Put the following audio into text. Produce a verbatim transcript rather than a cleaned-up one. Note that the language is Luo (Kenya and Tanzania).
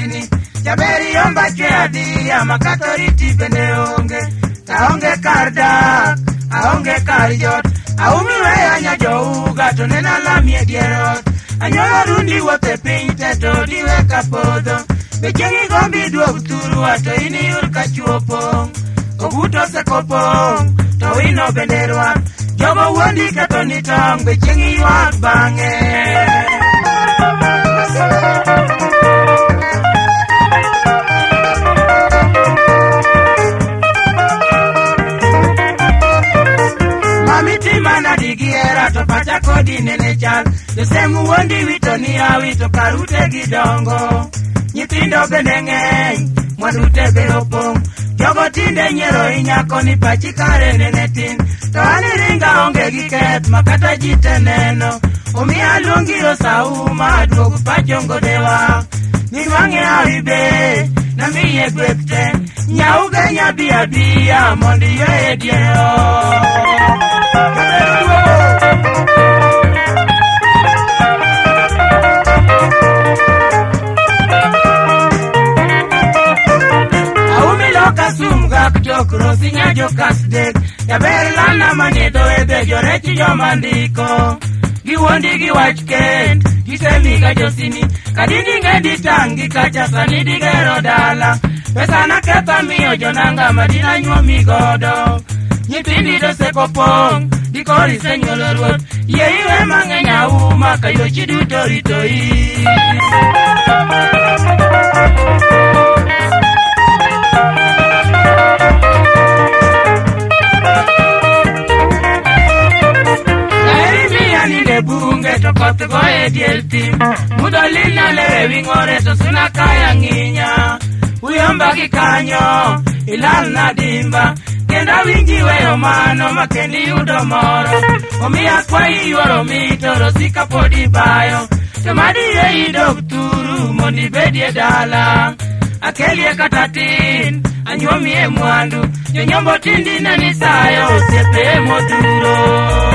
chiegni jaberi omba chwe adiya makatoriti bende onge aonge kar dak aonge kar jot aumi weya nya jouga to nena lamie dierot anyola rundi wote piny teto diwe kapodho bechengi gombi duog turu ato ini yur kachuopong oguto sekopong to wino bende rwak jogo wuondi kato nitong bechengi yuak bange Mana digiera to pacha kodi nene chal Yosemu wondi wito ni awito karute gidongo Nyithindo bende ng'eny mwanute be opong Jogo tinde nyero inyako ni pachi kare nene tin To ani ringa onge gi keth makata jite neno Omiya luongi osauma duogu pajongo dewa Nirwange awibe na miye gwepte Nyauge nyabia bia mondi yo ediero Krosi nyajo kasdek Yaber lana manyedo ebe jorechi jomandiko Giwondi giwach kent Gisemiga josini Kadini ngendi tangi kacha sani digero dala Pesa na kepa miyo jonanga madina nyuomi godo Nyithindi do seko pong Dikori senyolo ruot Yeiwe mang'enya uma kayo chiduto ritoi bunge to koth goye diel tim Mudolina lewe wingore to suna kaya nginya Uyomba ki kanyo ilal na dimba Kenda winji weyo mano makendi yudo moro Omiya kwa iwaro mitoro sika podi bayo Tomadi ye idog turu mondi bedie dala Akelie katatin anyuomi e mwandu Nyonyombo tindi na nisayo sepe moduro